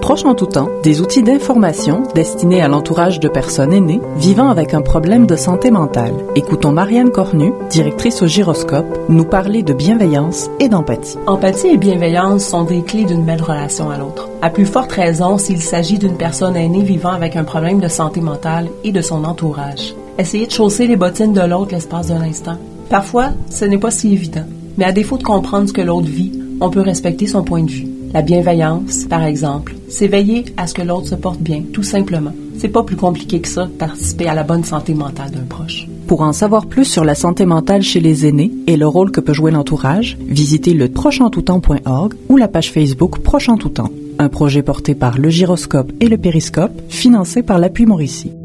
Proche en tout temps, des outils d'information destinés à l'entourage de personnes aînées vivant avec un problème de santé mentale. Écoutons Marianne Cornu, directrice au Gyroscope, nous parler de bienveillance et d'empathie. Empathie et bienveillance sont des clés d'une belle relation à l'autre. À plus forte raison s'il s'agit d'une personne aînée vivant avec un problème de santé mentale et de son entourage. Essayez de chausser les bottines de l'autre l'espace d'un instant. Parfois, ce n'est pas si évident, mais à défaut de comprendre ce que l'autre vit, on peut respecter son point de vue. La bienveillance, par exemple, c'est veiller à ce que l'autre se porte bien, tout simplement. C'est pas plus compliqué que ça de participer à la bonne santé mentale d'un proche. Pour en savoir plus sur la santé mentale chez les aînés et le rôle que peut jouer l'entourage, visitez le prochentoutemps.org ou la page Facebook Proche en tout temps. Un projet porté par le Gyroscope et le Périscope, financé par l'Appui Mauricie.